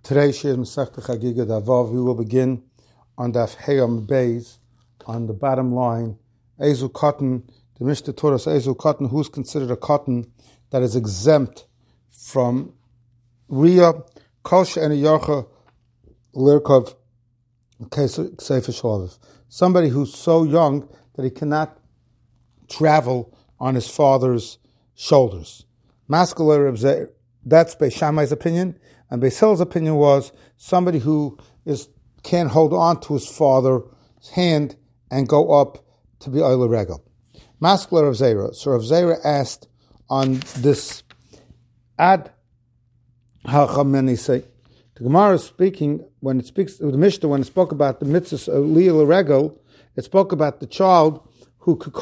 Today's Shir Masechta Chagiga Davav, we will begin on Daf Heyam Beis, on the bottom line. Ezu cotton, the Mishnah taught us Ezu cotton, who's considered a cotton that is exempt from Riyah, Kol She'eni Yarcha, Lirkov, Sefer Shalav. Somebody who's so young that he cannot travel on his father's shoulders. Masculine, that's Beis Shammai's opinion. And Beis Hillel's opinion was somebody who can't hold on to his father's hand and go up to be Oile Regel. Maskler Rav Zera. So Rav Zera asked on this Ad HaChamenisei. The Gemara is speaking, when it speaks, the Mishnah, when it spoke about the mitzvahs of Liyah Regel, it spoke about the child who could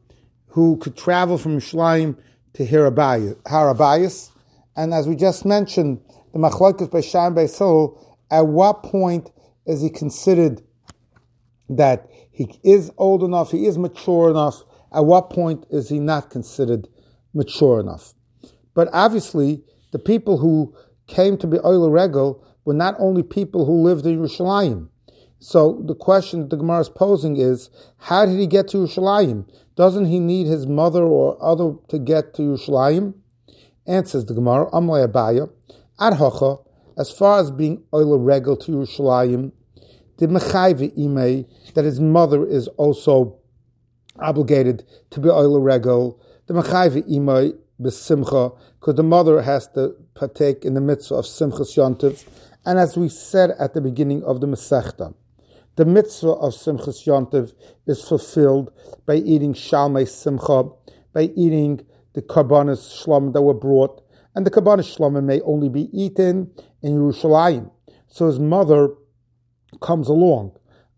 travel from Yerushalayim to Harabayas. And as we just mentioned, the Machlokes Beis Shammai and Beis Hillel, at what point is he considered that he is old enough, he is mature enough? At what point is he not considered mature enough? But obviously, the people who came to be Oile Regel were not only people who lived in Yerushalayim. So the question that the Gemara is posing is, how did he get to Yerushalayim? Doesn't he need his mother or other to get to Yerushalayim? Answers the Gemara, Amlei Abaya, Ad Hocha, as far as being Oile Regel to Yerushalayim, the Mechayve Imei, that his mother is also obligated to be Oile Regel, the Mechayve Imei B'Simcha, because the mother has to partake in the mitzvah of Simchas Yontiv. And as we said at the beginning of the Masechta, the mitzvah of Simchas Yontiv is fulfilled by eating Shalmei Simcha, by eating the Karbanos Shlom that were brought, and the Karbanos Shlom may only be eaten in Yerushalayim. So his mother comes along.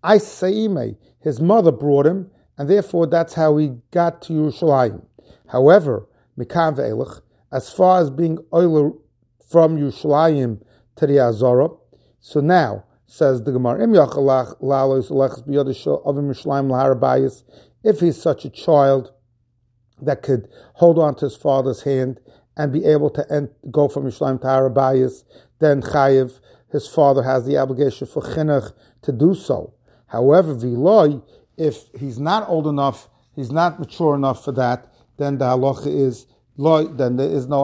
His mother brought him, and therefore that's how he got to Yerushalayim. However, Mikan ve'elach, as far as being oiler from Yerushalayim to the Azara, so now, says the Gemara, if he's such a child that could hold on to his father's hand and be able to go from Yerushalayim to Harabayis, then Chayiv, his father has the obligation for Chinuch to do so. However, Viloi, if he's not old enough, he's not mature enough for that, then the halacha is Loi, then there is no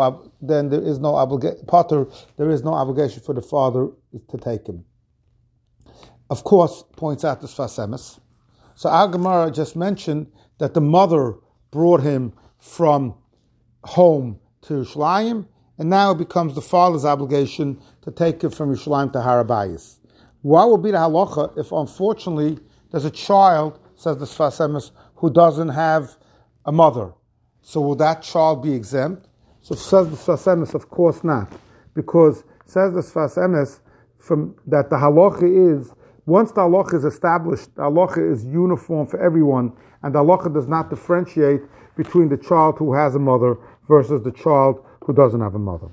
obligation for the father to take him. Of course, points out the Sfas Emes. So our Gemara just mentioned that the mother brought him from home to Yerushalayim, and now it becomes the father's obligation to take him from Yerushalayim to Harabayis. What will be the halacha if, unfortunately, there's a child, says the Sfas Emes, who doesn't have a mother? So will that child be exempt? So says the Sfas Emes, of course not, because says the Sfas Emes that the halacha is, once the halacha is established, the halacha is uniform for everyone, and the halacha does not differentiate between the child who has a mother versus the child who doesn't have a mother.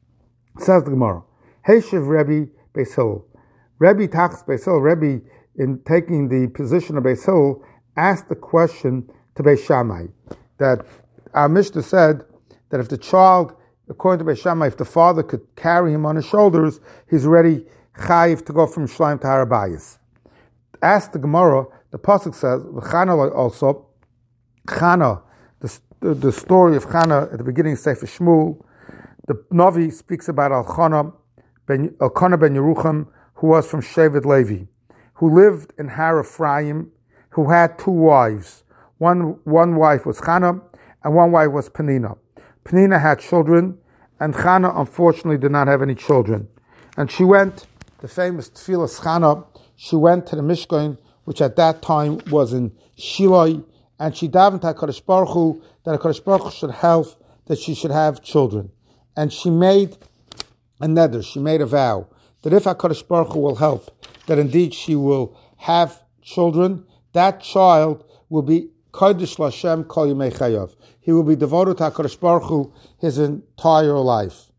Says the Gemara, Heishiv Rebbe Beis Hillel. Rebbe Tachs Beis Hillel, Rebbe, in taking the position of Beis Hillel, asked the question to Beis Shammai, that our Mishnah said that if the child, according to Beis Shammai, if the father could carry him on his shoulders, he's already chayiv to go from Yerushalayim to Harabayis. Ask the Gemara, the pasuk says, Chana also, Chana, the story of Chana at the beginning of Sefer Shmuel, the Navi speaks about Elkanah ben Yerucham, who was from Shevet Levi, who lived in Har Ephraim, who had two wives. One wife was Chana, and one wife was Penina. Penina had children, and Chana unfortunately did not have any children. And she went, the famous Tfilas Chana, she went to the Mishkan, which at that time was in Shiloh, and she davened to HaKadosh Baruch Hu, that HaKadosh Baruch Hu should help, that she should have children. And she made a neder, she made a vow, that if HaKadosh Baruch Hu will help, that indeed she will have children, that child will be Kodesh Lashem Kol Yimei Chayav. He will be devoted to HaKadosh Baruch Hu his entire life.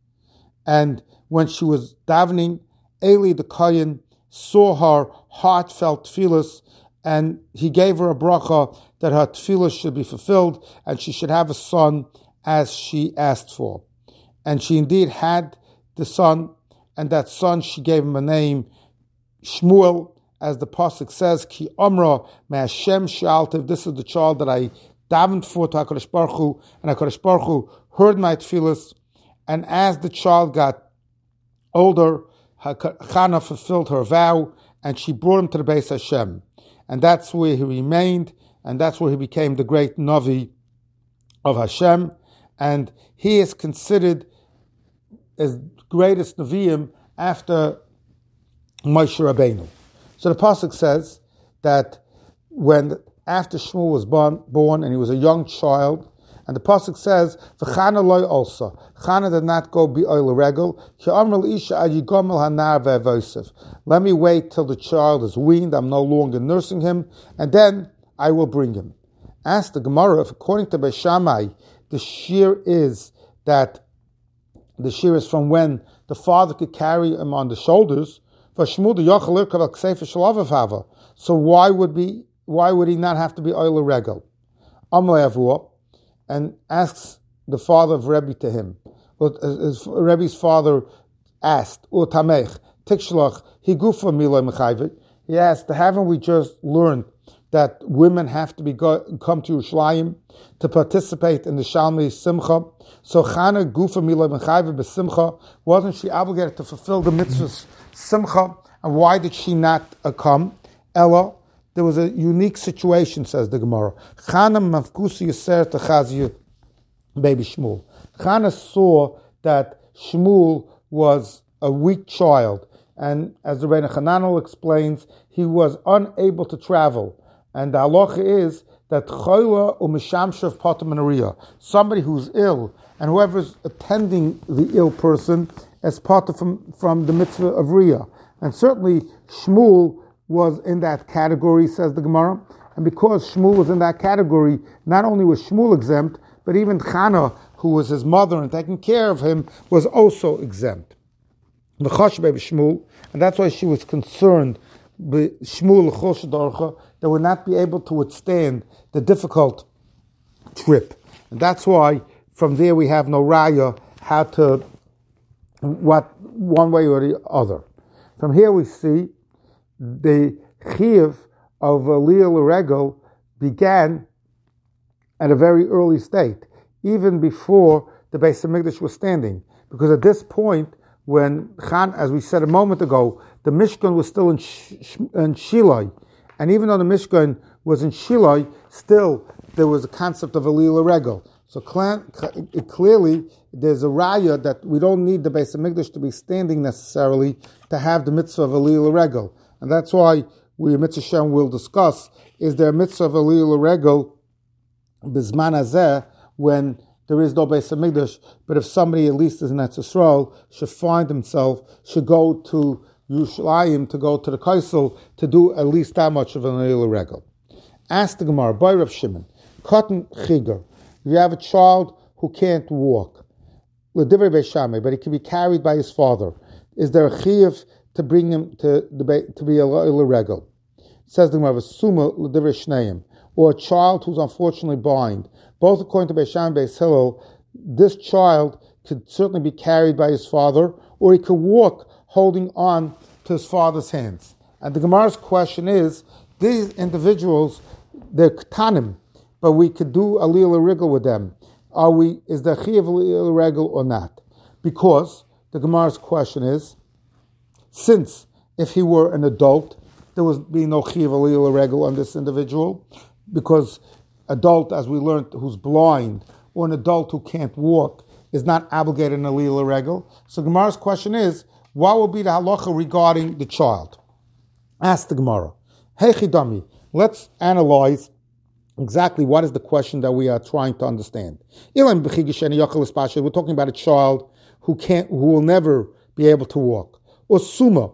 And when she was davening, Eli the Kohen saw her heartfelt tefillas, and he gave her a bracha that her tefillas should be fulfilled and she should have a son as she asked for. And she indeed had the son, and that son she gave him a name Shmuel, as the pasuk says, Ki Amra Me'Hashem Shaltiv. This is the child that I davened for to HaKadosh Baruch Hu, and HaKadosh Baruch Hu heard my tefillas. And as the child got older, Chana fulfilled her vow, and she brought him to the Beis Hashem, and that's where he remained, and that's where he became the great Navi of Hashem, and he is considered as greatest Nevi'im after Moshe Rabbeinu. So the pasuk says that after Shmuel was born and he was a young child, and the pasuk says, "V'chana loy also." Chana did not go be oil regel. Let me wait till the child is weaned. I'm no longer nursing him, and then I will bring him. Ask the Gemara if, according to Beis Shammai, the shear is from when the father could carry him on the shoulders. So why would he not have to be oil regel? And asks the father of Rebbe to him. Rebbe's father asked, he asked, haven't we just learned that women have to come to Yerushalayim to participate in the Shalmei Simcha? So Chana Gufa Mila Mechayve B'Simcha, wasn't she obligated to fulfill the mitzvahs Simcha? And why did she not come? Ella, there was a unique situation, says the Gemara. Chana Mafkusi Yisser Techaziyut baby Shmuel. Chana saw that Shmuel was a weak child, and as the Rebbeinu Hananel explains, he was unable to travel. And the halacha is that Chola u'mishamshav patam anariya, somebody who's ill, and whoever's attending the ill person is part from the mitzvah of Riyah. And certainly Shmuel was in that category, says the Gemara. And because Shmuel was in that category, not only was Shmuel exempt, but even Chana, who was his mother and taking care of him, was also exempt. And that's why she was concerned Shmuel that would not be able to withstand the difficult trip. And that's why from there we have no raya one way or the other. From here we see the chiyuv of Aliyah L'Regel began at a very early state, even before the Beis HaMikdash was standing. Because at this point, when as we said a moment ago, the Mishkan was still in Shiloi, and even though the Mishkan was in Shiloi, still there was a concept of Aliyah L'Regel. So clearly, there's a raya that we don't need the Beis HaMikdash to be standing necessarily to have the mitzvah of Aliyah L'Regel. And that's why we, Mitzvah Shem, will discuss, is there a mitzvah of Aliyah L'Regel Bizman Hazeh, when there is no Beis HaMikdash, but if somebody at least is in Eretz Yisrael, should go to Yerushalayim, to go to the Kaisel, to do at least that much of an Aliyah L'Regel. Ask the Gemara, by Rav Shimon, Katan Chiger, you have a child who can't walk, L'divrei Beis Shammai, but he can be carried by his father. Is there a chiyuv to bring him to be a L'Regel? Says the Gemara, Suma L'divrei Shneim, or a child who's unfortunately blind. Both according to Beis Shammai and Beis Hillel, this child could certainly be carried by his father, or he could walk holding on to his father's hands. And the Gemara's question is, these individuals, they're ketanim, but we could do Aliyah L'Regel with them. Is there chiyuv Aliyah L'Regel or not? Because the Gemara's question is, since if he were an adult, there would be no chiyuv Aliyah L'Regel on this individual, because adult, as we learned, who's blind, or an adult who can't walk, is not obligated in Aliyah L'Regel. So Gemara's question is, what will be the halacha regarding the child? Ask the Gemara. Hey Chidami, let's analyze exactly what is the question that we are trying to understand. We're talking about a child who will never be able to walk. Or Suma,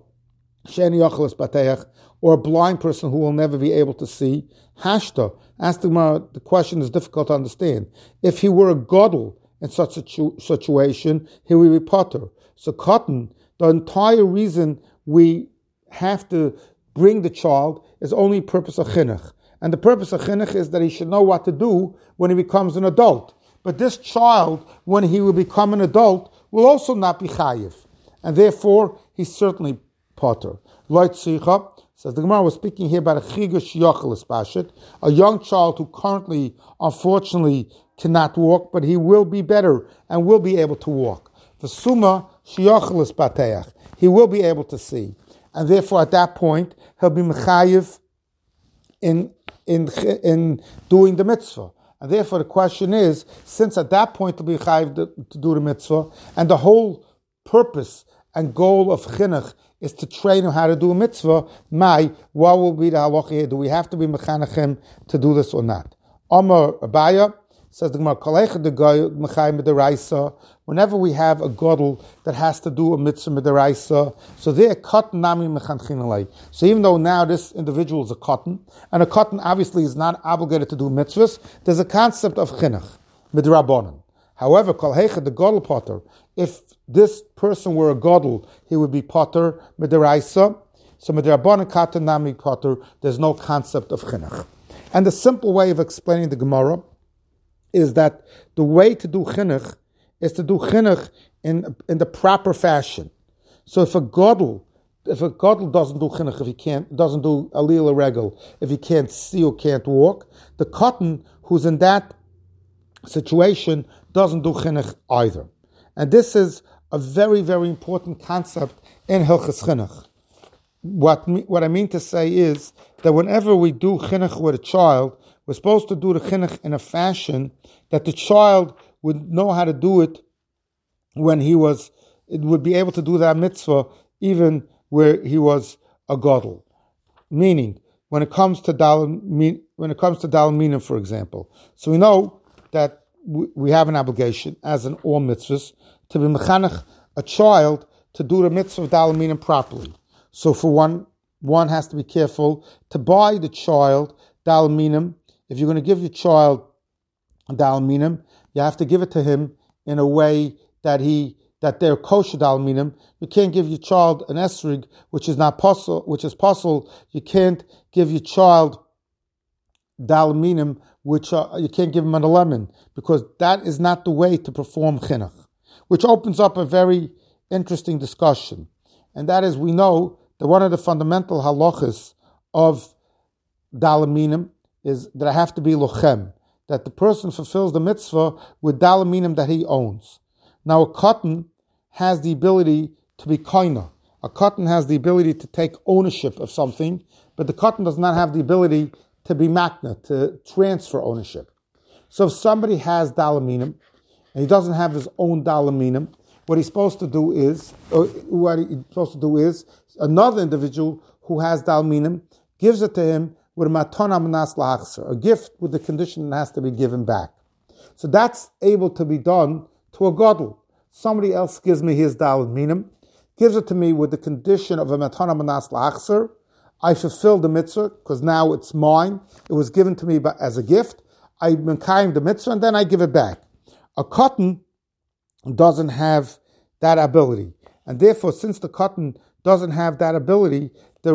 or a blind person who will never be able to see. Hashta, ask the Gemara, the question is difficult to understand. If he were a gadol in such a situation, he would be potter. So cotton, the entire reason we have to bring the child is only purpose of chinuch. And the purpose of chinuch is that he should know what to do when he becomes an adult. But this child, when he will become an adult, will also not be chayiv. and therefore he's certainly potter. Loit Tzricha, says the Gemara was speaking here about a chigush yochelis bashit, a young child who currently, unfortunately, cannot walk, but he will be better and will be able to walk. The summa shiyochelis bateach, he will be able to see, and therefore at that point he'll be mechayiv in doing the mitzvah. And therefore the question is, since at that point he'll be mechayiv to do the mitzvah, and the whole purpose and goal of chinuch is to train him how to do a mitzvah, what will be the halacha here? Do we have to be mechanech him to do this or not? Amar Abaya, says the Gemara, whenever we have a gadol that has to do a mitzvah midaraisa, so they're cotton nami mechanchin. So even though now this individual is a cotton, and a cotton obviously is not obligated to do mitzvahs, there's a concept of chinuch midrabanan. However, kol heicha the gadol potter, if this person were a gadol, he would be potter midaraisa. So midrabanan katan nami potter, there's no concept of chinuch. And the simple way of explaining the Gemara is that the way to do chinuch is to do chinuch in the proper fashion. So if a gadol doesn't do chinuch, if he doesn't do alil regel, if he can't see or can't walk, the cotton who's in that situation doesn't do chinuch either. And this is a very, very important concept in Hilchas Chinuch. What I mean to say is that whenever we do chinuch with a child, we're supposed to do the chinuch in a fashion that the child would know how to do it when it would be able to do that mitzvah even where he was a gadol. Meaning, when it comes to dal minim, for example. So we know that we have an obligation, as in all mitzvahs, to be mechanech a child to do the mitzvah of dal minim properly. So for one has to be careful to buy the child dal minim. If you're going to give your child dal minim, you have to give it to him in a way that they're kosher dal minim. You can't give your child an esrig, which is possible. You can't give your child dal minim, which you can't give him a lemon, because that is not the way to perform chinuch, which opens up a very interesting discussion. And that is, we know that one of the fundamental halachas of dal minim is that I have to be lochem, that the person fulfills the mitzvah with dal minim that he owns. Now a cotton has the ability to be koina. A cotton has the ability to take ownership of something, but the cotton does not have the ability to be makna, to transfer ownership. So if somebody has dal minim, and he doesn't have his own dal minim, what he's supposed to do is another individual who has dal minim gives it to him with a matona manas lahachser, a gift with the condition it has to be given back. So that's able to be done to a gadol. Somebody else gives me his dal minim, gives it to me with the condition of a matona manas lahachser. I fulfill the mitzvah because now it's mine. It was given to me as a gift. I mekayim the mitzvah and then I give it back. A cotton doesn't have that ability. And therefore, since the cotton doesn't have that ability,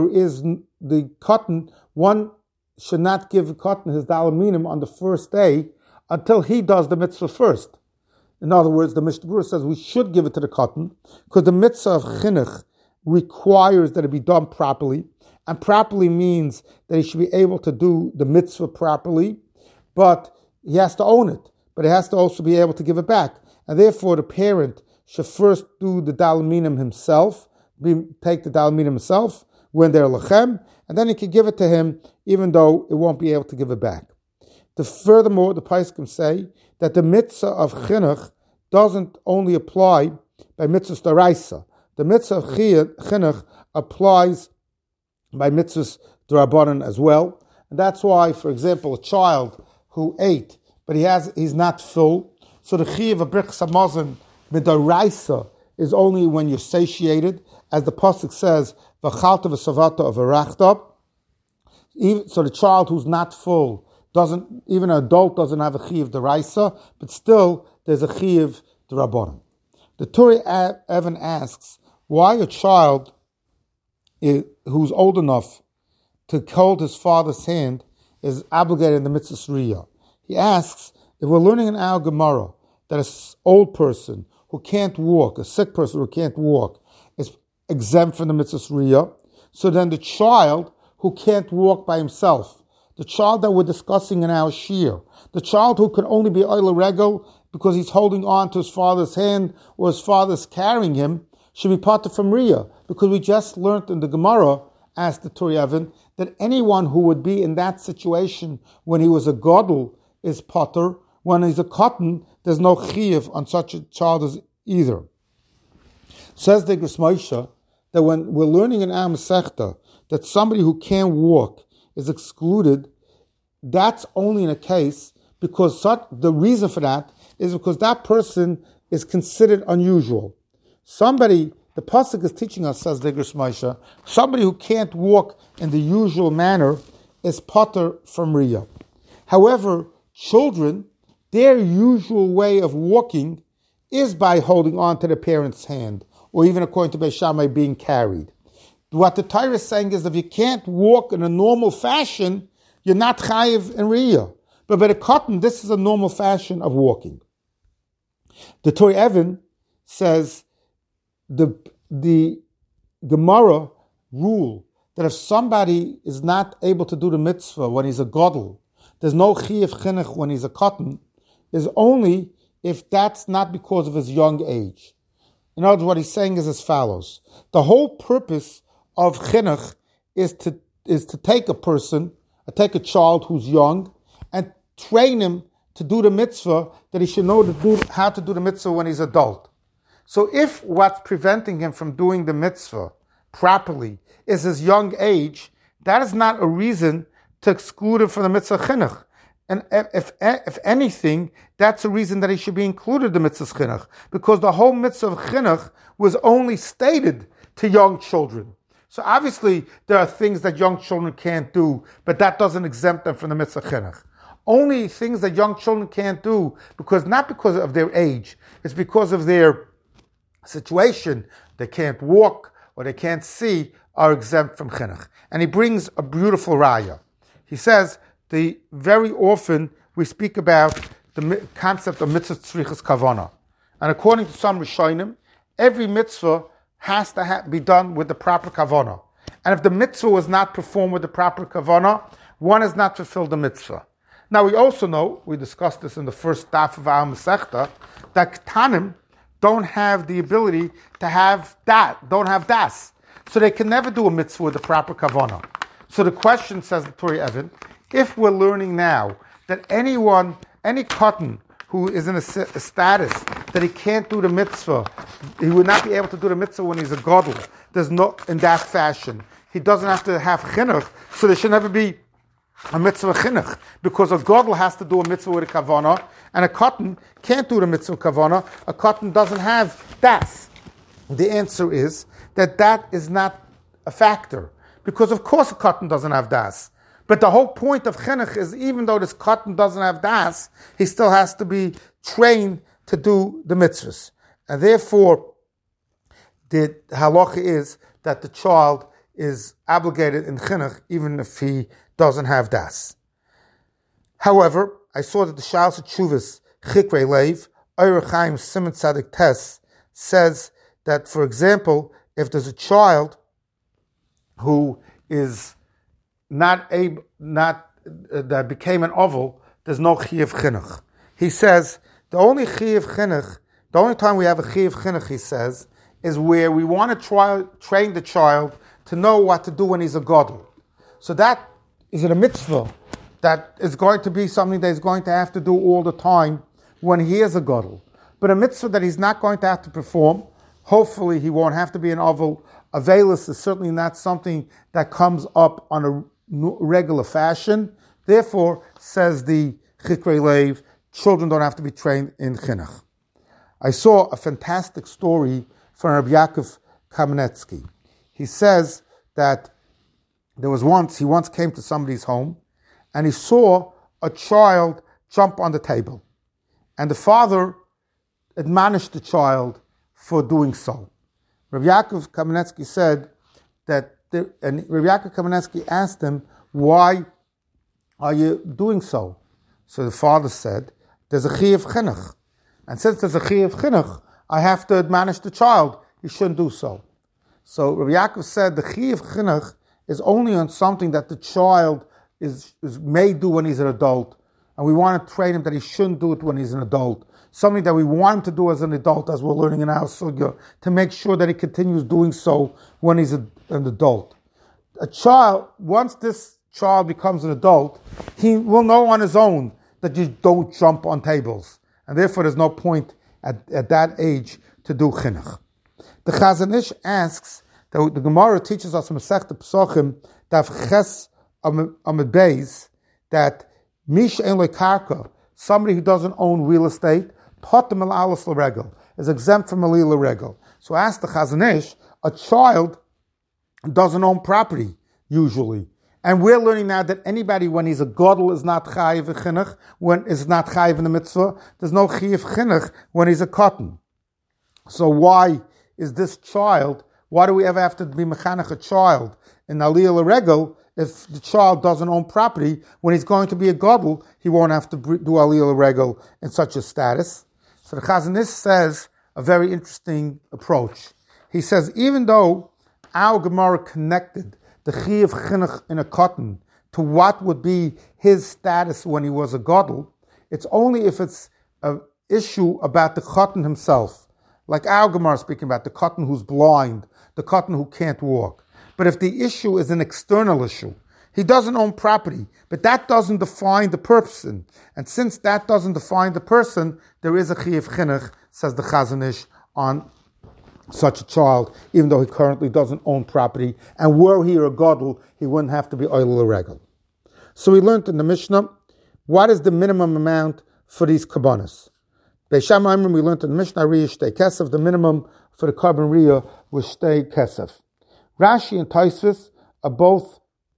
one should not give cotton his dal minim on the first day until he does the mitzvah first. In other words, the Mishnah Berurah says we should give it to the cotton because the mitzvah of chinuch requires that it be done properly. And properly means that he should be able to do the mitzvah properly, but he has to own it. But he has to also be able to give it back. And therefore the parent should first do the dal minim himself, take the dal minim himself when they're lachem, and then he can give it to him even though it won't be able to give it back. Furthermore, the Paiskim say that the mitzvah of chinuch doesn't only apply by mitzvahs d'oraisa. The mitzvah of chinuch applies by mitzvahs d'rabbanan as well. And that's why, for example, a child who ate, but he's not full, so the chiyuv of brichas hamazon mid'oraisa is only when you're satiated, as the pasuk says, v'chalta v'savata of arachta. So the child who's not full even an adult doesn't have a chiyuv d'oraisa, but still there's a chiyuv d'rabbanan. The Turei Even asks why a child who's old enough to hold his father's hand is obligated in the mitzvah sriya. He asks, if we're learning in our Gemara that an old person who can't walk, a sick person who can't walk, exempt from the mitzvahs riyah. So then the child who can't walk by himself, the child that we're discussing in our shir, the child who can only be oila regel because he's holding on to his father's hand or his father's carrying him, should be parted from riyah. Because we just learned in the Gemara, asked the Turi Evan, that anyone who would be in that situation when he was a gadol is potter. When he's a cotton, there's no chiyuv on such a child as either. Says the Igros Moshe that when we're learning in our Masechta that somebody who can't walk is excluded, that's only in a case because the reason for that is because that person is considered unusual. Somebody, the pasuk is teaching us, says the Igros Moshe, somebody who can't walk in the usual manner is potter from riyah. However, children, their usual way of walking is by holding on to the parent's hand, or even according to Beis Shammai, being carried. What the Torah is saying is if you can't walk in a normal fashion, you're not chayiv in riyah. But by the cotton, this is a normal fashion of walking. The Torah Evan says the Gemara rule that if somebody is not able to do the mitzvah when he's a gadol, there's no chiyuv chinuch when he's a cotton, is only if that's not because of his young age. In other words, what he's saying is as follows. The whole purpose of chinuch is to take a person, take a child who's young, and train him to do the mitzvah that he should know how to do the mitzvah when he's adult. So if what's preventing him from doing the mitzvah properly is his young age, that is not a reason to exclude him from the mitzvah chinuch. And if anything, that's a reason that he should be included in the mitzvah chinuch, because the whole mitzvah of chinuch was only stated to young children. So obviously there are things that young children can't do, but that doesn't exempt them from the mitzvah chinuch. Only things that young children can't do, not because of their age, it's because of their situation, they can't walk or they can't see, are exempt from chinuch. And he brings a beautiful raya. He says, very often we speak about the concept of mitzvah tzrichas kavana. And according to some Rishonim, every mitzvah has to be done with the proper kavana. And if the mitzvah was not performed with the proper kavana, one has not fulfilled the mitzvah. Now we also know, we discussed this in the first daf of our Masechta, that Ketanim don't have the ability to have don't have das. So they can never do a mitzvah with the proper kavana. So the question, says the Turi Evan, if we're learning now that any cotton who is in a status that he can't do the mitzvah, he would not be able to do the mitzvah when he's a gadol, there's no, in that fashion, he doesn't have to have chinuch, so there should never be a mitzvah chinuch, because a gadol has to do a mitzvah with a kavana, and a cotton can't do the mitzvah kavana. A cotton doesn't have das. The answer is that is not a factor, because of course a cotton doesn't have das. But the whole point of chinuch is, even though this cotton doesn't have das, he still has to be trained to do the mitzvahs. And therefore, the halacha is that the child is obligated in chinuch even if he doesn't have das. However, I saw that the Shalos Tshuvos Chikrei Leiv, Orach Chaim Siman Tzadik Tes, says that, for example, if there's a child who is that became an oval, there's no chiyuv chinuch. He says the only chiyuv chinuch, the only time we have a chiyuv chinuch, he says, is where we want to train the child to know what to do when he's a gadol. So that is a mitzvah that is going to be something that he's going to have to do all the time when he is a gadol. But a mitzvah that he's not going to have to perform, hopefully he won't have to be an oval. A veilus is certainly not something that comes up on a regular fashion. Therefore, says the Chikrei Leiv, children don't have to be trained in chinuch. I saw a fantastic story from Rabbi Yaakov Kamenetsky. He says that he once came to somebody's home and he saw a child jump on the table. And the father admonished the child for doing so. Rabbi Yaakov Kamenetsky said that, and Rabbi Yaakov Kamenetsky asked him, why are you doing so? So the father said, there's a chiyuv chinuch. And since there's a chiyuv chinuch, I have to admonish the child, he shouldn't do so. So Rabbi Yaakov said the Chiyuv Chinuch is only on something that the child may do when he's an adult, and we want to train him that he shouldn't do it when he's an adult. Something that we want him to do as an adult, as we're learning in our sugya, to make sure that he continues doing so when he's an adult. A child, once this child becomes an adult, he will know on his own that you don't jump on tables, and therefore there's no point at that age to do chinuch. The Chazon Ish asks, the Gemara teaches us from Masechta Pesachim, Daf Ches Amud Beis, that Mish Ein Lo Karka, somebody who doesn't own real estate, Potem El Alos L'Regel, is exempt from Aliyah L'Regel. So ask the Chazon Ish, a child doesn't own property, usually. And we're learning now that anybody, when he's a gadol, is not chayiv chinuch, when is not chayiv in the mitzvah. There's no chayiv chinuch when he's a cotton. So why is this child, why do we ever have to be mechanech a child in Aliyah L'Regel if the child doesn't own property? When he's going to be a gadol, he won't have to do Aliyah L'Regel in such a status. So the Chazon Ish says a very interesting approach. He says, even though our Gemara connected the Chiyuv Chinuch in a cotton to what would be his status when he was a gadol, it's only if it's an issue about the cotton himself. Like our Gemara speaking about the cotton who's blind, the cotton who can't walk. But if the issue is an external issue, he doesn't own property, but that doesn't define the person. And since that doesn't define the person, there is a Chiyuv Chinuch, says the Chazon Ish, on such a child, even though he currently doesn't own property. And were he a gadol, he wouldn't have to be oil l'regel. So we learned in the Mishnah, what is the minimum amount for these kabbanas? Beis Shammai, we learned in the Mishnah, Riyah Shtei Kesef, the minimum for the carbon Riyah was Shtei Kesef. Rashi and Tosfos are both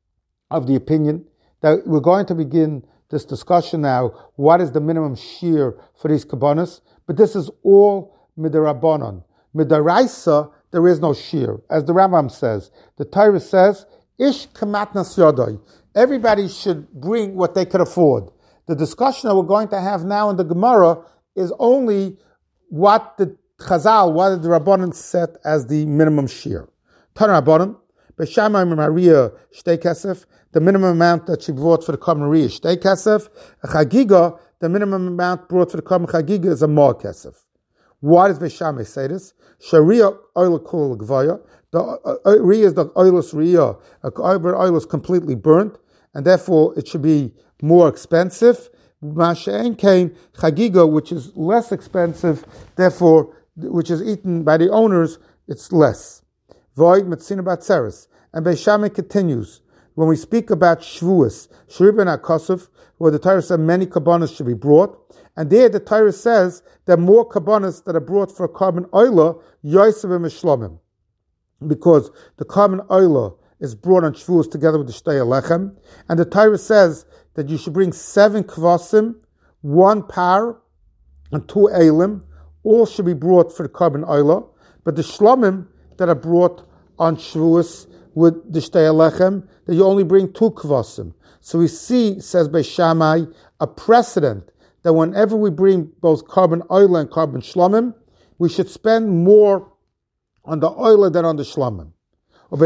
of the opinion that we're going to begin this discussion now, what is the minimum shear for these kabbanas? But this is all midarabanan. Midaraisa, there is no shear. As the Rambam says, the Torah says, Ish kamatnas yodai. Everybody should bring what they could afford. The discussion that we're going to have now in the Gemara is only what the Chazal, what the Rabbanan set as the minimum shear. Tana Rabbanan, Beis Shammai Maria Shtei Kesef, the minimum amount that she brought for the Korban Riyah Shtei Kesef. A Chagiga, the minimum amount brought for the Korban Chagiga is a Mar Kesef. Why does Beis Shammai say this? Sharia oil kol gvaya. The Riyah is the oilus Riyah. Oil is completely burnt, and therefore it should be more expensive. Masha'en came Chagiga, which is less expensive, therefore, which is eaten by the owners, it's less. Void Metzina Batzeres. And Beis Shammai continues, when we speak about Shvuas, Shriben HaKosov, where the Torah says many kabbanas should be brought, and there the Torah says there are more kabbanas that are brought for carbon oila, Yosef and Mishlomim. Because the carbon oila is brought on Shvuas together with the Shtei Alechem, and the Torah says that you should bring 7 kvasim, 1 par, and 2 elim, all should be brought for the carbon oila, but the Shlomim that are brought on Shavuos with the Shtei Alechem, that you only bring 2 kvasim. So we see, says Beis Shammai, a precedent that whenever we bring both carbon oil and carbon shlomim, we should spend more on the oil than on the shlomim. Or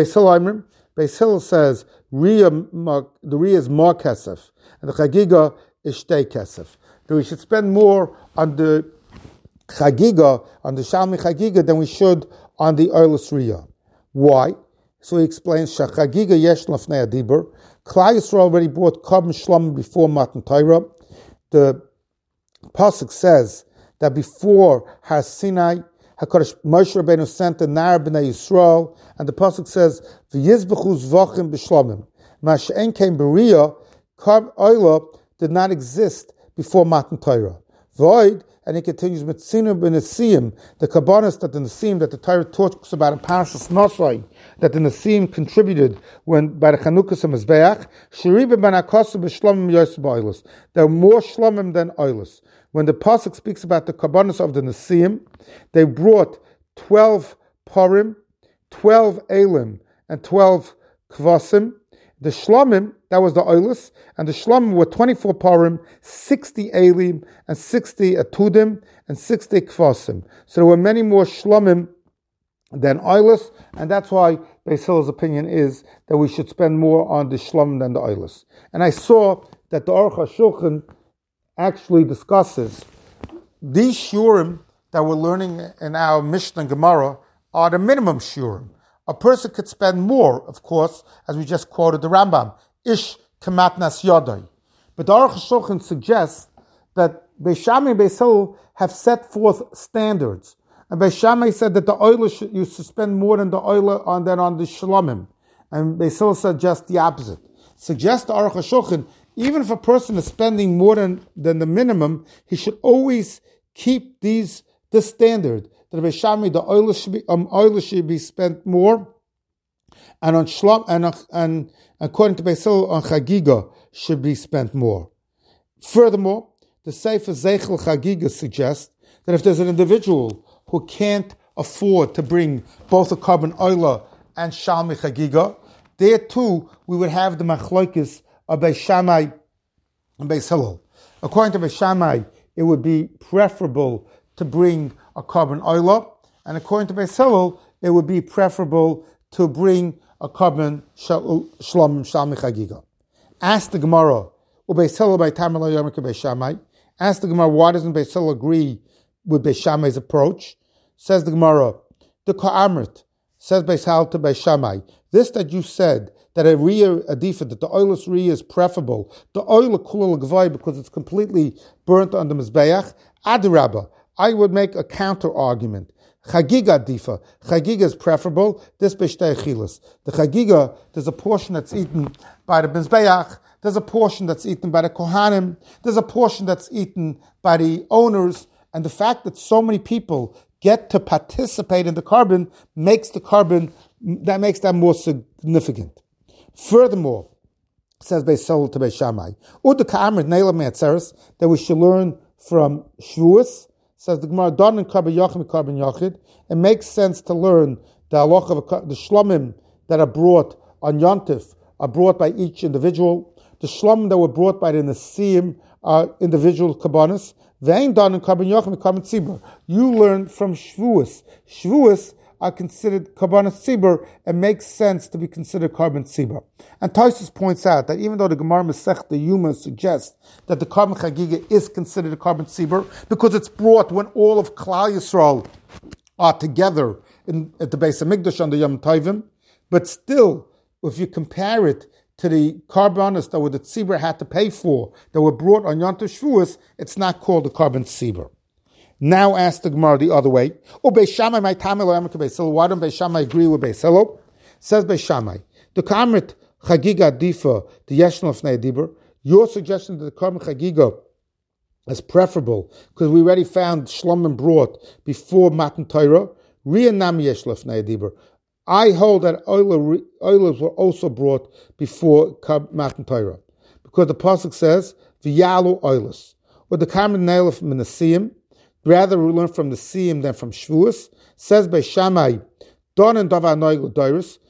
Beis Hillel says, the Riyah is more kesef, and the Chagiga is Shtei Kesef. That we should spend more on the Chagiga, on the Shalmi Chagiga, than we should on the oilus Riyah. Why? So he explains, Chagiga yesh lafnei adibur. Klal Yisrael already bought carbon shlomim before Matan Torah. The Pasuk says that before Har Sinai, HaKadosh Moshe Rabbeinu sent the Nar B'nai Yisrael, and the Pasuk says, V'yizbechu zvachim b'shlomim. Masha'en came Beria, carbon oil did not exist before Matan Torah. Void, and he continues, Metzinu b'Nesim, the kabbanas that the Nesim, that the Torah talks about in Parashas Nosai, that the Nesim contributed when by the Chanukas and Mizbeach, Sheriba ben HaKosu b'Shlomim Yosef b'Oilus. There are more Shlomim than Oilus. When the Pasuk speaks about the kabbanas of the Nesim, they brought 12 Purim, 12 Elim, and 12 Kvasim. The Shlomim, that was the Oilus, and the Shlomim were 24 Purim, 60 Elim, and 60 Atudim, and 60 Kvasim. So there were many more Shlomim than oilus, and that's why Beis Hillel's opinion is that we should spend more on the shlomim than the oilus. And I saw that the Aruch HaShulchan actually discusses these shurim that we're learning in our Mishnah and Gemara are the minimum shurim. A person could spend more, of course, as we just quoted the Rambam, ish kamatnas yodai. But the Aruch HaShulchan suggests that Beis Shammai and Beis Hillel have set forth standards. And Beis Shammai said that the oil used to spend more than the oil on the shlomim. And Beis Hillel said just the opposite. Suggests the Aruch HaShulchan, even if a person is spending more than the minimum, he should always keep this standard. That Beis Shammai, the oil should be spent more, and on shlom and according to Beis Hillel, on chagiga should be spent more. Furthermore, the Sefer Zeichel Chagiga suggests that if there's an individual who can't afford to bring both a carbon oila and shalmi chagiga, there too we would have the machlokes of Beis Shammai and Beis Hillel. According to Beis Shammai, it would be preferable to bring a carbon oila, and according to Beis Hillel, it would be preferable to bring a carbon shalmi chagiga. Ask the Gemara, Beis Hillel by Tamar lo yomer Beis Shammai. Ask the Gemara, why doesn't Beis Hillel agree with Beis Shammai's approach? Says the Gemara, the Ka'amrit, says Beis Hillel to Beis Shammai, this that you said, that a riyah adifa, that the oilus riyah is preferable, the oil kula l'gvai because it's completely burnt on the mizbeach, adirabba, I would make a counter argument. Chagiga adifa, chagiga is preferable, this b'shtei achilas. The chagiga, there's a portion that's eaten by the mizbeach, there's a portion that's eaten by the kohanim, there's a portion that's eaten by the owners, and the fact that so many people get to participate in the carbon makes that more significant. Furthermore, says Beis Hillel to Beis Shammai, that we should learn from Shavuos, says the Gemara, Don and Carbon Yachid, it makes sense to learn the halacha of the shlomim that are brought on Yontif are brought by each individual. The shlomim that were brought by the Nesiim are individual kabbanis. Vein Don and Carbon Yachid, Carbon Tzibur. You learn from Shavuos. Shavuos are considered Karbanas Tzibur, it makes sense to be considered Carbon Tzibur. And Tosfos points out that even though the Gemara Masechta Yuma suggests that the Carbon Chagiga is considered a Carbon Tzibur because it's brought when all of Klal Yisrael are together at the base of Mikdash on the Yom Tovim, but still, if you compare it to the Karbanas that the Tzibur had to pay for, that were brought on Yom Tov Shavuos, it's not called a Carbon Tzibur. Now ask the Gemara the other way. Why don't Beis Shammai agree with Beis Hillel? Says Beis Shammai, the Kamrit Chagiga Difa, the Yeshnel of Dibur, your suggestion that the Karban Chagiga is preferable because we already found Shlomim brought before Matan Torah. Riyanam Yeshnel of Dibur. I hold that oilers were also brought before Matan Torah because the pasuk says V'yalu oilers. Or the Kamrit Nail of Menasiyim. Rather, we learn from the Siyim than from Shavuos. Says Beis Shammai, Don and Davar Noigel Doirus,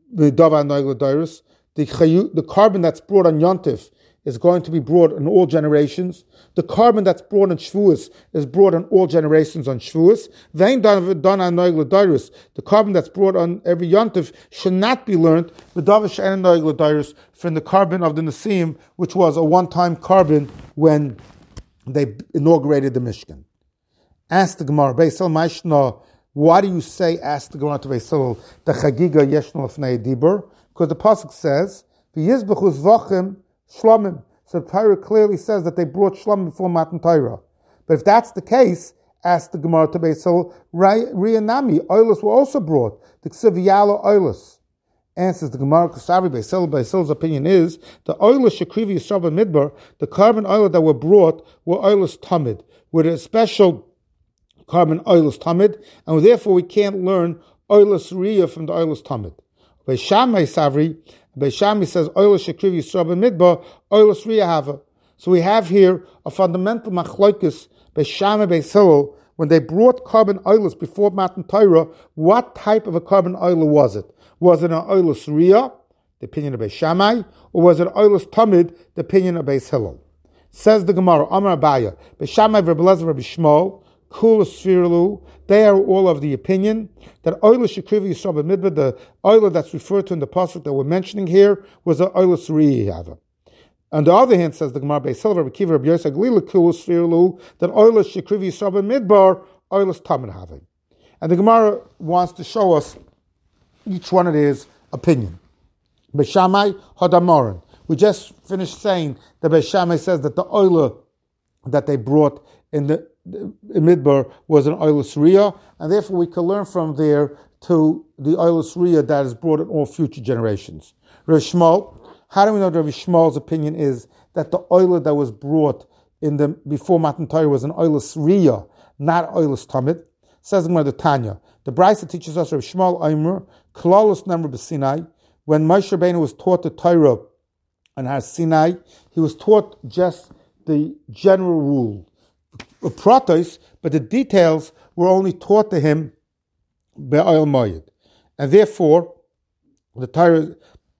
the carbon that's brought on Yontif is going to be brought in all generations. The carbon that's brought on Shavuos is brought on all generations on Shavuos. Vein Don Noigel Doirus, the carbon that's brought on every Yontif should not be learned with Davar She'en Noigel Doirus from the carbon of the Nesiim, which was a one-time carbon when they inaugurated the Mishkan. Ask the Gemara, Beis Hillel Maishna, why do you say, ask the Gemara to Beis Hillel, the Chagiga Yeshnel Lefnei Dibur? Because the pasuk says, V'yizbechu zvachim shlomim. So the Torah clearly says that they brought shlomim before Matan Torah. But if that's the case, ask the Gemara to Beis Hillel, Riyanami, oilus were also brought. The Ksiv Yalo oilus. Answers the Gemara, Kusavi Beis Hillel's opinion is, the oilus shekrivi Yisrael Midbar, the carbon oil that were brought were oilus tamid, with a special carbon oilus tamid, and therefore we can't learn oilus riyah from the oilus tamid. Beis Shammai Savri, Beis Shammai says oilus shekriv Yisrael midbar, oilus riyah hava. So we have here a fundamental machlokes Beis Shammai Beis Hillel when they brought carbon oilus before Matan Torah. What type of a carbon oil was it? Was it an oilus riyah, the opinion of Beis Shammai, or was it oilus tamid, the opinion of Beis Hillel? Says the Gemara, Amar Abaya, Beis Shammai Rabbi Elazar Rabbi Shmuel. Kula Sfirlu, they are all of the opinion that Oila Shekrivi Yisrael Midbar, the Oila that's referred to in the pasuk that we're mentioning here, was the Oila Suriyava. On the other hand, says the Gemara Beis Hillel, Rabbi Kiva, Rabbi Yosef, Glila Kula Sfirlu, that Oila Shekrivi Yisrael Midbar, Oila Tamid Having. And the Gemara wants to show us each one of his opinion. Beis Shammai Hadamorin. We just finished saying that Beis Shammai says that the oila that they brought in the Midbar was an oila Suriyah, and therefore we can learn from there to the oila Suriyah that is brought in all future generations. Rav Shmuel, how do we know that Rav Shmuel's opinion is that the oila that was brought in the before Matan Torah was an oila Suriyah, not oila Tamid? Says the Tanya. The Brisa teaches us Rav Shmuel Aimer, Klalus Nemar B'Sinai, when Moshe Rabbeinu was taught the Torah on Har Sinai, he was taught just the general rule, pratos, but the details were only taught to him be'oil moyed, and therefore the Torah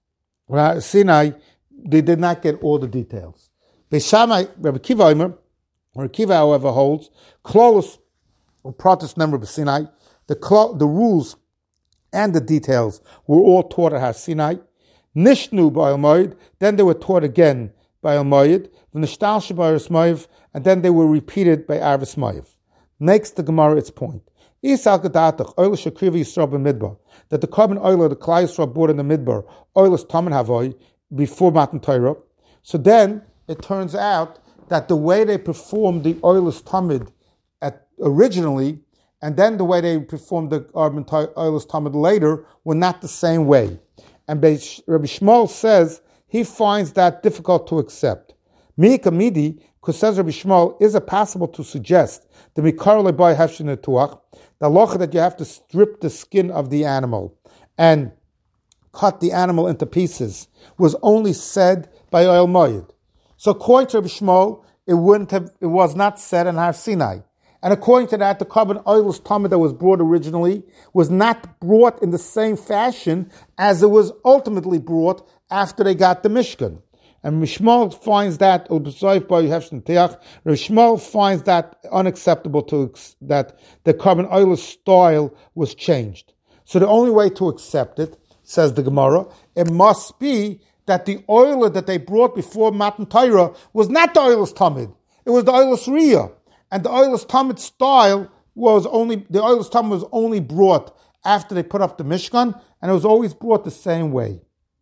on Har Sinai, they did not get all the details. Beis Shammai, Rabbi Kiva Omer, Rabbi Kiva, however, holds klolus pratos Nemar B'Sinai, the rules and the details were all taught at Har Sinai. Nishnu b'Oil Moed, then they were taught again by Oil Moed, v'nishtalshe b'Aris Moev, and then they were repeated by Arvis Moev. Makes the Gemara its point. Isal Gadatach, Oil Shekrivi Yisrael b'Midbar, that the carbon oil of the Klai Yisrael brought in the Midbar, oil is Taman Havoy, before Matan Torah. So then it turns out that the way they performed the oil is Tamid originally, and then the way they performed the oil is Tamid later, were not the same way. And Rabbi Shmuel says he finds that difficult to accept. Mi'ika midi, because says Rabbi Shmuel, is it possible to suggest the mikar le'bai hefshin netuach, the halacha that you have to strip the skin of the animal and cut the animal into pieces, was only said by Oil Moed. So according to Rabbi Shmuel, it was not said in Har Sinai. And according to that, the carbon oil tamid that was brought originally was not brought in the same fashion as it was ultimately brought after they got the Mishkan. And Shmuel finds that finds that unacceptable that the carbon oil style was changed. So the only way to accept it, says the Gemara, it must be that the oil that they brought before Matan Torah was not the oil tamid; it was the oil Riyah. And the oilus tamid style was only brought after they put up the Mishkan, and it was always brought the same way.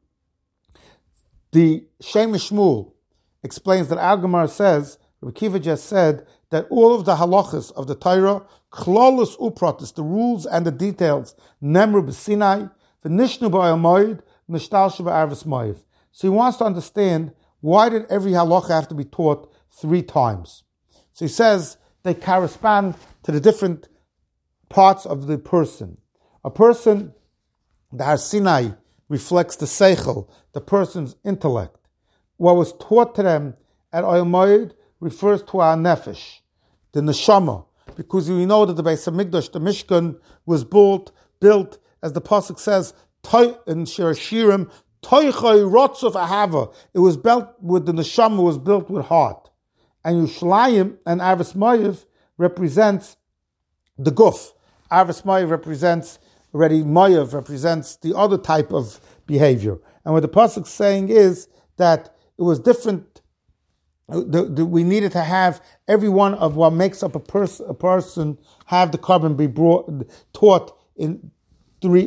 The Shem Shmuel explains that Al Gemara says, Rabbi Kiva just said, that all of the halachas of the Torah, klolus upratis, the rules and the details, nemru b'Sinai, v'nishnu b'Oil Moed, nishtalshe b'Arvis Moev. So he wants to understand, why did every halacha have to be taught 3 times? So he says they correspond to the different parts of the person. A person, the Har Sinai, reflects the seichel, the person's intellect. What was taught to them at Oil Moed refers to our nefesh, the neshama, because we know that the Beis Hamikdash, the Mishkan, was built, as the pasuk says, in Shir Hashirim, toichai rotzuf ahava. It was built with the neshama, was built with heart. And Yushalayim and Arvis Moev represents the guf. Arvis Moev represents the other type of behavior. And what the pasuk is saying is that it was different. We needed to have every one of what makes up a person have the carbon be taught in 3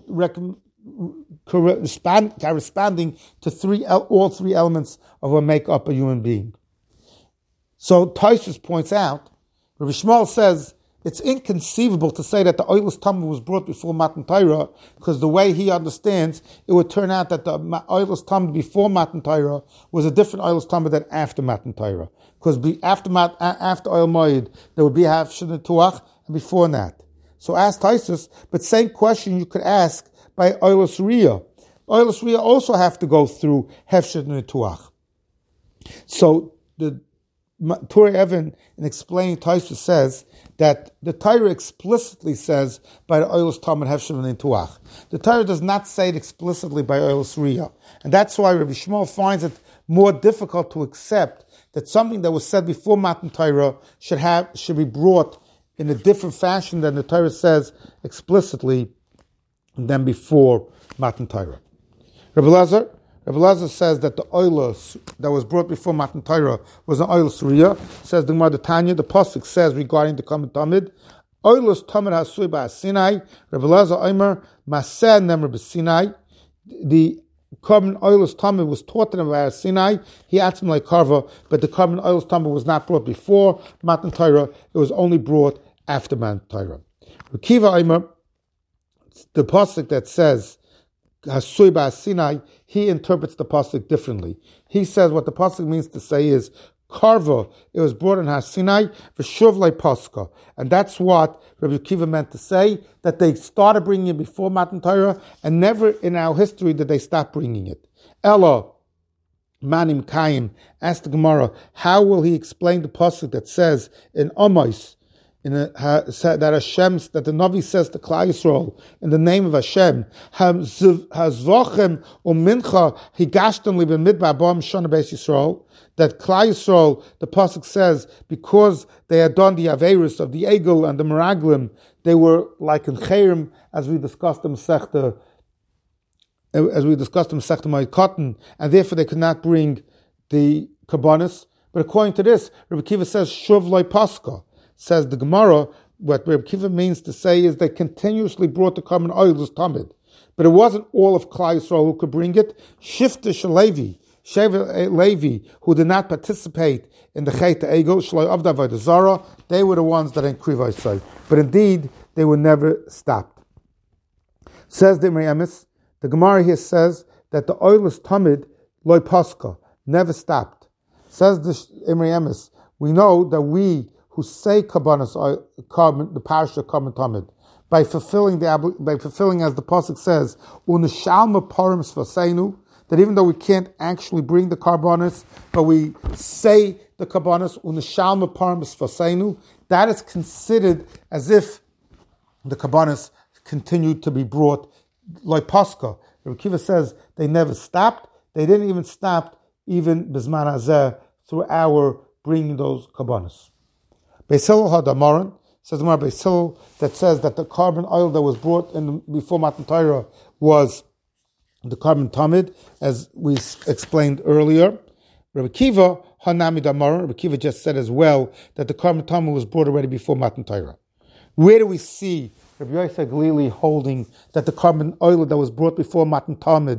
corresponding to all 3 elements of what make up a human being. So Tosfos points out, Rabbi Shmuel says, it's inconceivable to say that the oilus tamid was brought before Matan Torah, because the way he understands, it would turn out that the oilus tamid before Matan Torah was a different oilus tamid than after Matan Torah. Because after Oil Moed, there would be Hefshin Netuach, and before that. So ask Tosfos, but same question you could ask by oilus Riyah. Oilus Riyah also have to go through Hefshin Netuach. So the Turei Even, in explaining Tosfos, says that the Torah explicitly says by the oilus tamid hefshin netuach. The Torah does not say it explicitly by oilus Riyah, and that's why Rabbi Shmuel finds it more difficult to accept that something that was said before Matan Torah should be brought in a different fashion than the Torah says explicitly than before Matan Torah. Rabbi Elazar says that the oilus that was brought before Matan Torah was an oilus riyah. Says the Gemara Tanya, the pasuk says regarding the Karban Tamid, oilus tamid hasui ba'asinai. Rabbi Elazar Omer maseh nemer b'sinai. The Karban oilus tamid was taught to them by Sinai. He atzim like karva, but the Karban oilus tamid was not brought before Matan Torah. It was only brought after Matan Torah. Kiva Omer, the pasuk that says hasui ba'asinai, he interprets the pasuk differently. He says what the pasuk means to say is karva. It was brought in Sinai v'shuv le paska, and that's what Rabbi Akiva meant to say, that they started bringing it before Matan Torah, and never in our history did they stop bringing it. Ella manim kaim asked the Gemara, how will he explain the pasuk that says in Amos, that Hashem, that the Navi says to Klal Yisrael in the name of Hashem, Hazvochem u'mincha higashtem liben midbar ba'am shana beis Yisrael, that Klal Yisrael, the pasuk says, because they had done the averus of the egel and the meraglim, they were like in Cherem, as we discussed in Masechta Moed Katan, and therefore they could not bring the kabbanis. But according to this, Rabbi Akiva says shuv loy paska. Says the Gemara, what Rabbi Akiva means to say is they continuously brought the Karban oilus tamid, but it wasn't all of Klal Yisrael who could bring it. Shifta Shalevi, Sheva Levi, who did not participate in the Chet Egel, Shloi Avda Avodah Zara, they were the ones that Krivai say. But indeed, they were never stopped. Says the Imrei Emes, the Gemara here says that the oilus tamid loy paska, never stopped. Says the Imrei Emes, we know that we who say kabbanas, the parasha Karban Tamid, by fulfilling as the pasuk says, u'neshalma parim svaseinu, that even though we can't actually bring the karbanas, but we say the kabbanas u'neshalma parim svaseinu, that is considered as if the kabbanas continued to be brought like Pascha. Rabbi Akiva says they never stopped. They didn't even stop even bisman hazeh through our bringing those kabbanas. Beis Hillel had Amaran, says Gemara Beis Hillel, that says that the Karban oil that was brought in before Matan Torah was the Karban Tamid, as we explained earlier. Rabbi Akiva Hanami Damaran, Rabbi Akiva just said as well that the Karban Tamid was brought already before Matan Torah. Where do we see Rabbi Yosef Glili holding that the Karban oil that was brought before Matan Torah,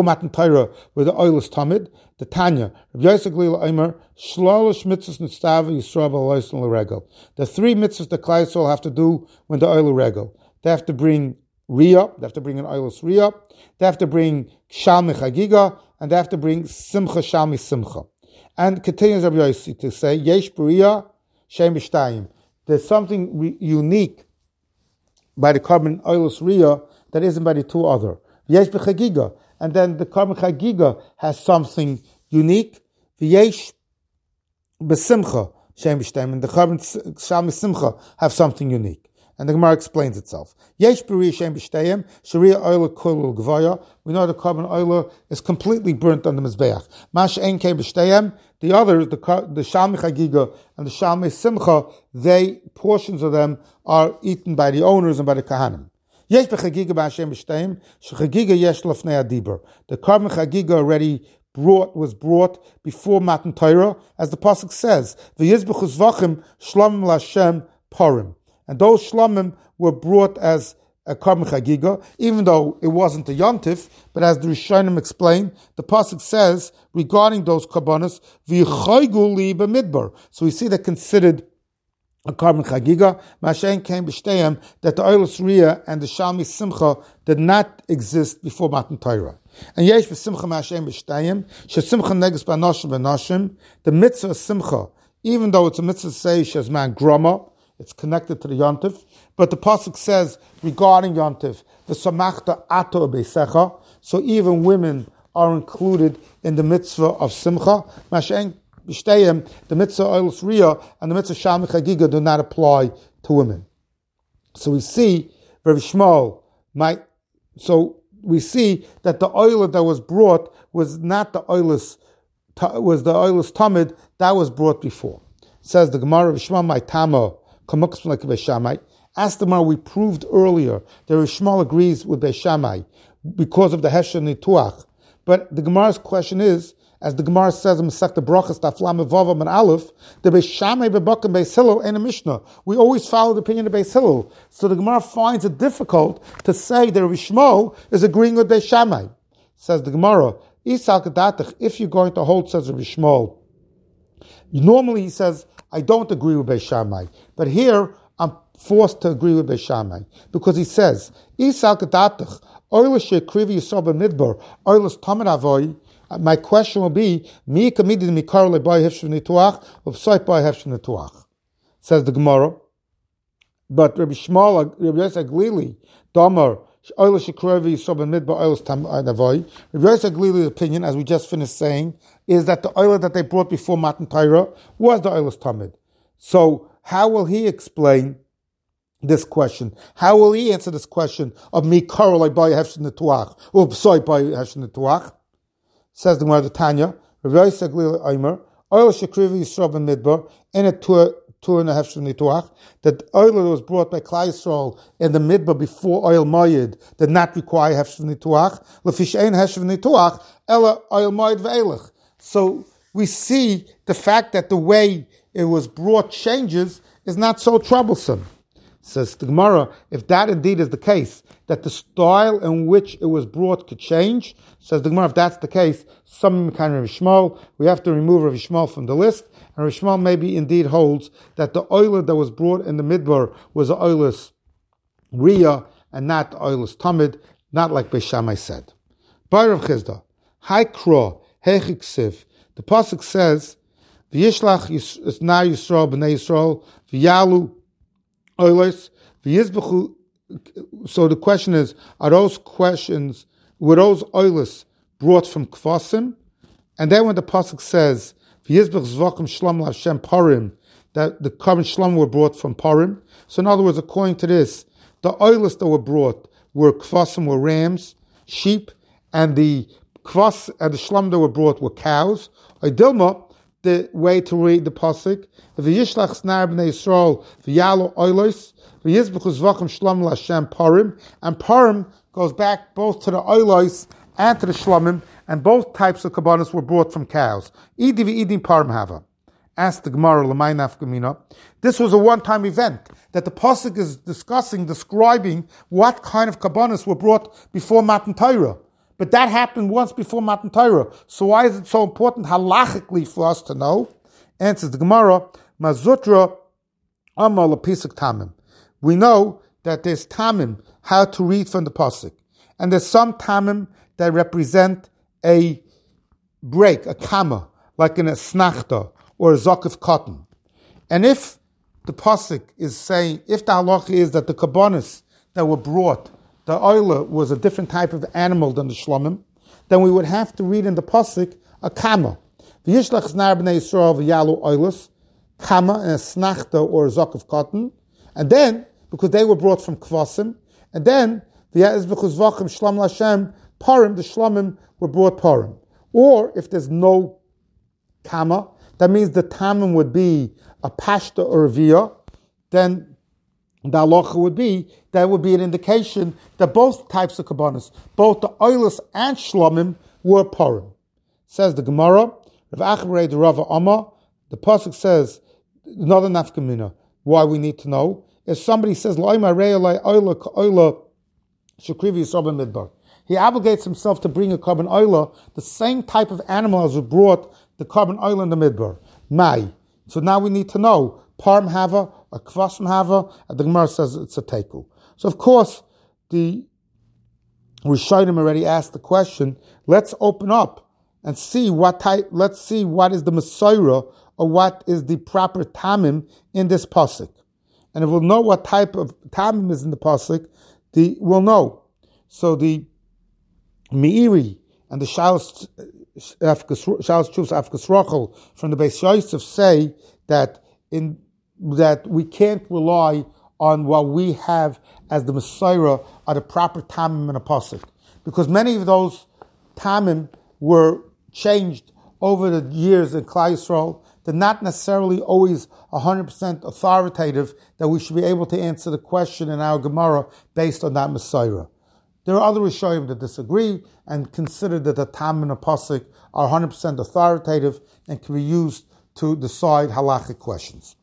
were the oilus Tamid? The Tanya, Rabbi Yosef Glili Omer, Shlolish mitzvahs nitztava Yisrael v'lois l'regel. The three mitzvahs that Klal Yisrael have to do when the oil regel. They have to bring riyah, they have to bring an oilus riyah, they have to bring shalmi chagiga, and they have to bring simcha shalmi simcha. And continues Rabbi Yosef to say, Yesh b'riyah shem b'shtayim. There's something unique by the Karban oilus riyah that isn't by the two other. Yesh b'chagiga, and then the Karban chagiga has something unique. V'yesh b'simcha shem b'shtayim, and the Karban shalmi simcha have something unique. And the Gemara explains itself. Yesh b'riyah shem b'shtayim, shariah oila kol gvaya. We know the Karban oila is completely burnt on the mizbeach. Mash ein kein b'shtayim. The others, the Shalmi Chagiga and the Shalmi Simcha, portions of them are eaten by the owners and by the Kahanim. Yesh b'chagiga b'Hashem b'shteim, shechagiga yesh lefnei adiber. The Karban Chagiga already was brought before Matan Torah, as the pasuk says, v'yizbechu zvachim shlomim l'Hashem parim. And those shlomim were brought as a Karban Chagiga, even though it wasn't a Yontif, but as the Rishonim explain, the pasuk says regarding those karbanos, v'yichaygu li b'midbar. So we see that considered a Karban Chagiga. Mashen came b'shteyem, that the oilus riyah and the Shalmi Simcha did not exist before Matan Torah. And yesh b'simcha mashen b'shteyem, shesimcha negus b'anoshim b'anoshim. The mitzvah Simcha, even though it's a mitzvah say shezman grama, it's connected to the Yontif, but the pasuk says regarding Yontif, the samachta ato beisecha, so even women are included in the mitzvah of Simcha. Mashen b'shteyem, the mitzvah oilus riyah and the mitzvah Shalmi Chagiga do not apply to women. So we see Rabbi Shmuel we see that the oil that was brought was not the oilus, was the oilus tamid that was brought before. Says the Gemara, Rabbi Shmuel my tama Kamuksim like Beis Shammai. Ask the Gemara, we proved earlier that Rishmal agrees with Beis Shammai because of the Hesher Nituach. But the Gemara's question is, as the Gemara says in Masechta Brachos, Taflam Vavam and Aleph, the Beis Shammai Bebakim Beis Hillel and a Mishnah. We always follow the opinion of Beis Hillel. So the Gemara finds it difficult to say that Rishmal is agreeing with Beis Shammai. Says the Gemara, if you're going to hold, says Rabbi Shmuel, normally he says, I don't agree with Beis Shammai. But here, I'm forced to agree with Beis Shammai. Because he says, my question will be, says the Gemara, but Rabbi Shmuel, Rabbi Yosef Glili, Damar, Rabbi Yosef Glili's opinion, as we just finished saying, is that the oil that they brought before Matan Torah was the oilus tamid. So how will he explain this question? How will he answer this question of me karolai by hefshin netuach or psoi by hefshin netuach? Says the Gemara, the Tanya, Rabbi Yosef Glili Omer, oil shekrivi yisrael ben midbar in a tur and a hefshin netuach, that oil that was brought by Klal Yisrael in the midbar before oil mayid did not require hefshin netuach. Lefish ein hefshin netuach ela oil mayid ve'elach. So we see the fact that the way it was brought changes is not so troublesome. Says the Gemara, if that indeed is the case, that the style in which it was brought could change, says the Gemara, if that's the case, some kind of Rav Shmuel, we have to remove Rav Shmuel from the list, and Rav Shmuel maybe indeed holds that the oil that was brought in the midbar was the oilus riyah and not the oilus tamid, not like Beis Shammai said. By Rav Chizda, Hai Kro, Hechiksiv, the pasuk says, V'yishlach Yisna Yisrael b'nei Yisrael v'yalu oilus v'yizbechu. So the question is, were those oilus brought from Kvasim? And then when the pasuk says v'yizbech zvakim shlam l'Hashem parim, that the carbon shlam were brought from parim. So in other words, according to this, the oilus that were brought were Kvasim, were rams, sheep, and the Kvas and the shlam that were brought were cows. Dilma, the way to read the pasuk, v'yishlach snar b'nei Yisrael v'yalo oilos v'yizbechu zvachim shlam l'Hashem parim, and parim goes back both to the oilos and to the shlamim, and both types of kabbanis were brought from cows. Idi v'idin parim hava. Asked the Gemara, l'may nafkamina. This was a one-time event that the pasuk is describing what kind of kabbanis were brought before Matan Torah. But that happened once before Matan Torah. So why is it so important halachically for us to know? Answers the Gemara, Mazutra Amal Pisuk Tamim. We know that there's Tamim, how to read from the pasuk. And there's some Tamim that represent a break, a kama, like in a snachta or a zok of cotton. And if the pasuk is saying, if the halacha is that the kabbanis that were brought, the oiler was a different type of animal than the shlamim, then we would have to read in the pasuk a kama. V'yishlach znar b'nei Yisrael v'yalu oilus, kama, and a snachta or a zok of cotton, and then, because they were brought from kvasim, and then, v'yazbechu zvachim shlam l'Hashem parim, the shlamim were brought parim. Or, if there's no kama, that means the tamim would be a pashta or a via, then the halacha would be, that would be an indication that both types of kabbanis, both the oilus and shlamim, were parim. Says the Gemara, Rav Acharei the Rava Amma, the pasuk says, another nafkamina, why we need to know, if somebody says, he obligates himself to bring a carbon oila, the same type of animal as who brought the carbon oil in the midbar. Mai. So now we need to know, parim hava, a kvasim hava, and the Gemara says it's a teku. So of course, the Rishonim already asked the question, let's open up and see what is the Messiah, or what is the proper tamim in this pasuk. And if we'll know what type of tamim is in the pasuk, we'll know. So the Meiri and the Shalos Chuvas Afkas Rachel from the Beis Yosef say that we can't rely on what we have as the Messiah or the proper tamim in a pasuk, because many of those tamim were changed over the years in Klal Yisrael. but not necessarily always 100% authoritative that we should be able to answer the question in our Gemara based on that Messiah. There are other Rishonim that disagree and consider that the Tam and the Pasuk are 100% authoritative and can be used to decide halachic questions.